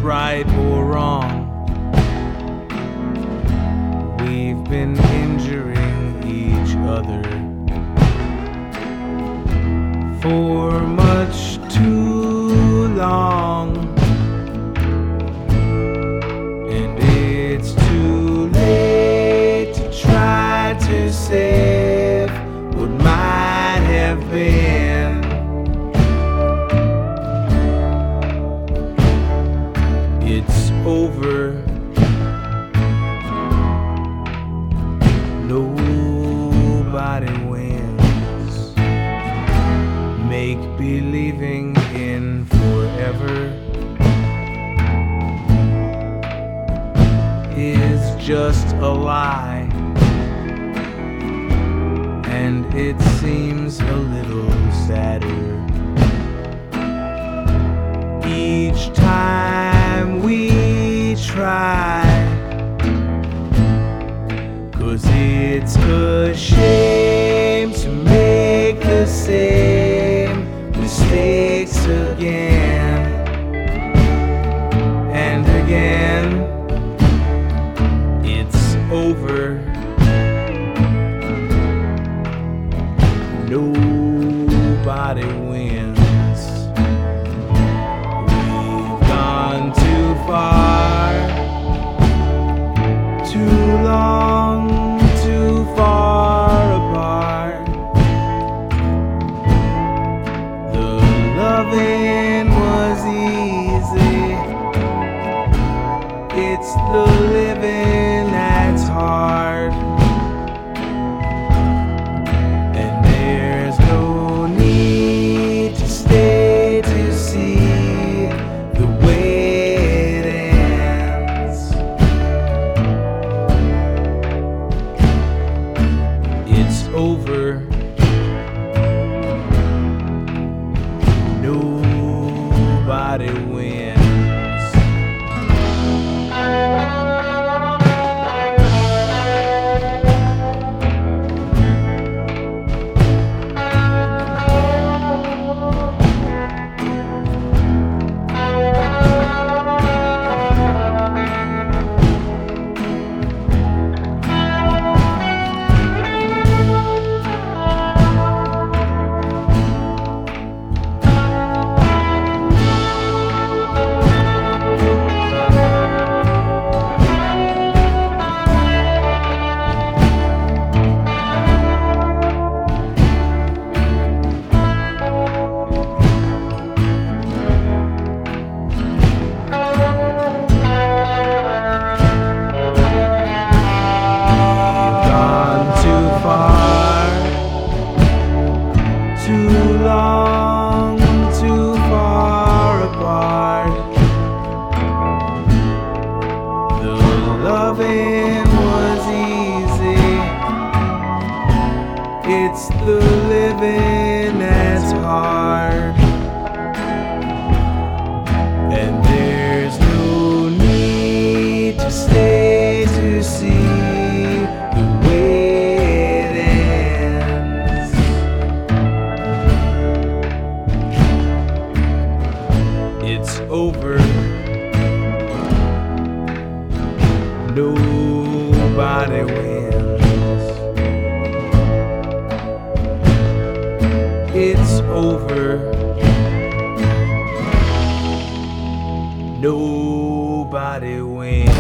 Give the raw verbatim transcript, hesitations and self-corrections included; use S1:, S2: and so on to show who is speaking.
S1: right or wrong. We've been injuring each other for much too long, and it's too late to try to save what might have been. It's over. Nobody wins. Make believing in forever is just a lie, and it seems a little sadder each time we try. 'Cause it's a shame to make the same mistakes again and again. It's over. Nobody wins. We've gone too far, too long, too far apart. The loving was easy, it's the living that's hard. And there's no need to stay to see the way it ends. It's over. Nobody wins. Too long, too far apart. The loving was easy, it's the living that's hard. And there's no need to stay to see the way it ends. It's over. Nobody wins. It's over. Nobody wins.